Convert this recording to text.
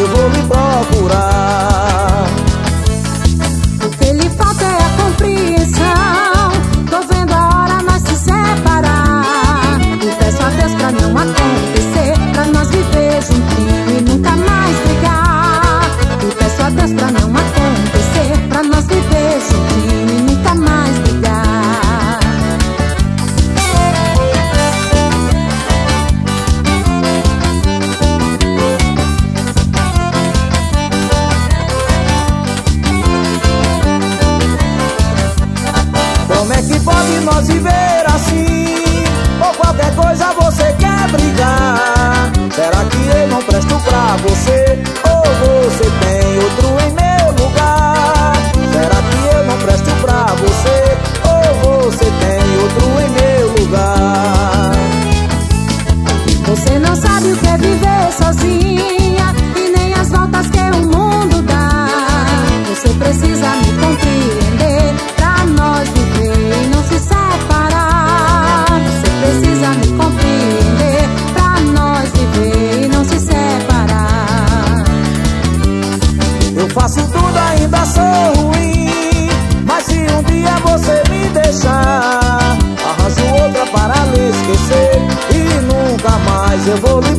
eu vou lhe procurar. O que lhe falta é a compreensão. Tô vendo a hora nós se separar. E peço a Deus pra não acontecer, pra nós viver juntinho e nunca mais brigar. E peço a Deus pra não acontecer, pra nós viver juntinho e nunca mais brigar. Como é que pode nós viver assim? Por qualquer coisa você quer brigar. Será que eu não presto pra você? Ou você tem outro em meu lugar? Será que eu não presto pra você? Ou você tem outro em meu lugar? Você não sabe o que é viver sozinha e nem as voltas que o mundo dá. Você precisa me compreender pra nós viver e não se separar. Você precisa me compreender pra nós viver e não se separar. Eu faço tudo, ainda sou ruim, mas se um dia você me deixar, arranjo outra para lhe esquecer e nunca mais eu vou lhe